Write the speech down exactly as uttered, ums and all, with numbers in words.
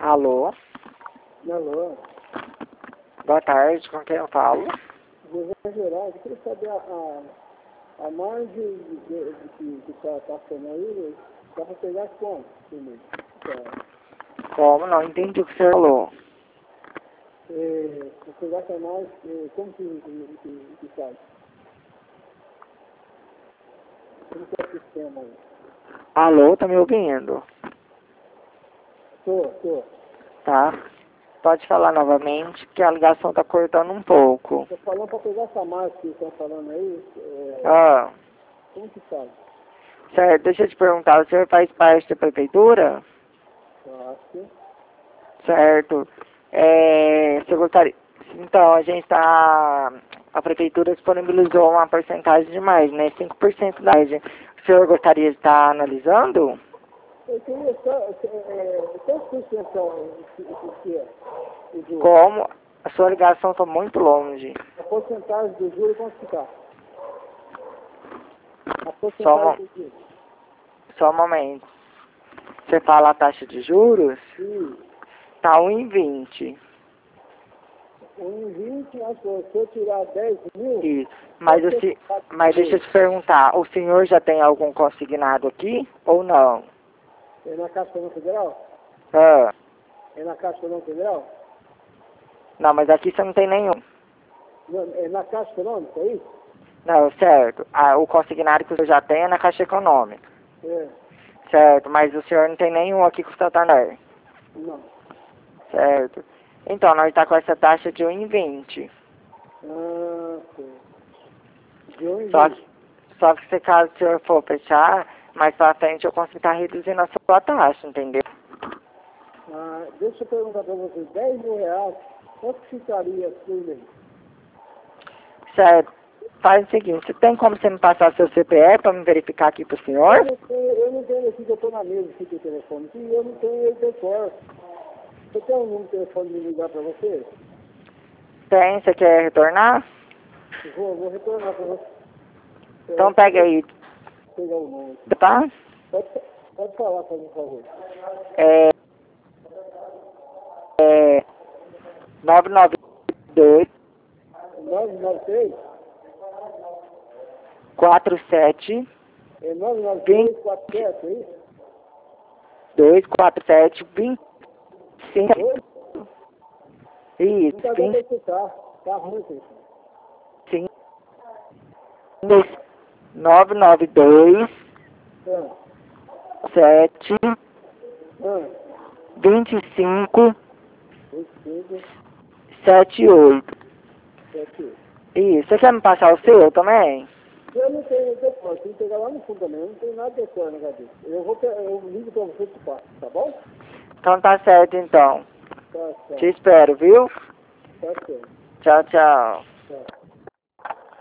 Alô? Alô? Boa tarde, com quem eu falo? José Geraldo, eu queria saber a, a, a margem de, de, de, que está passando aí, dá para pegar como? É, Como? Não entendi o que você falou. é, para pegar essa margem, é, como que, que, que, que faz? Como que é o sistema aí? Alô, tá me ouvindo? Tô, tô. Tá. Pode falar novamente, que a ligação tá cortando um pouco. Estou falando para pegar essa margem que estão falando aí, é, Ah, como que faz? certo, deixa eu te perguntar, o senhor faz parte da prefeitura? Eu acho que... Certo. É, você gostaria... Então, a gente tá... A prefeitura disponibilizou uma porcentagem de mais, né? cinco por cento da margem. O senhor gostaria de estar analisando? Eu queria só, é, quantos por cento são o que o que é? O juro? Como? A sua ligação está muito longe. A porcentagem do juro, quanto que tá? A Só um, mo- porcentagem do juro. só um momento. Você fala a taxa de juros? Sim. Tá um e vinte. Um vinte, acho que se eu tirar dez mil, Isso. Mas, quanto o que se- é mas deixa eu te perguntar, o senhor já tem algum consignado aqui ou não? É na Caixa Econômica Federal? Ah, É na Caixa Econômica Federal? não, mas aqui você não tem nenhum. Não, é na Caixa Econômica, é isso? Não, certo. Ah, o consignado que o senhor já tem é na Caixa Econômica. É. Certo, mas o senhor não tem nenhum aqui com o Santander. Não. Certo. Então, nós está com essa taxa de um e vinte. Ah, sim. De um e Só vinte. que, só que se caso o senhor for fechar, mais pra frente eu consigo estar reduzindo a sua taxa, entendeu? Ah, deixa eu perguntar para você, dez mil reais, quanto que ficaria por mês? Certo. Faz o seguinte, tem como você me passar seu C P F para me verificar aqui pro Eu senhor? não tenho, eu não tenho aqui, que eu estou na mesa aqui do telefone, aqui, e eu não tenho ele de cor. Você tem um número de telefone de ligar para você? Tem, você quer retornar? Eu vou, vou retornar para você. Então pega aí, Vou pegar o número. tá? Pode, pode falar, por favor. É, é nove nove dois, nove nove três? quatro sete, É nove nove vinte dois quatro sete, é isso? dois quatro sete, vinte e cinco. Oi? Isso, Não está dando vinte para escutar. Tá ruim, isso. e cinco. nove nove dois, Ah, sete, ah, vinte e cinco, oito, cinco, sete oito. sete, oito. Isso, você quer me passar o seu também? Eu não tenho decor, tem que pegar lá no fundo também, eu não tenho nada de decor na cabeça. Eu, vou, pe- eu ligo para você que passa, tá bom? Então tá certo então. Tá, Te tá, espero, viu? tá certo. Tchau, tchau. Tá.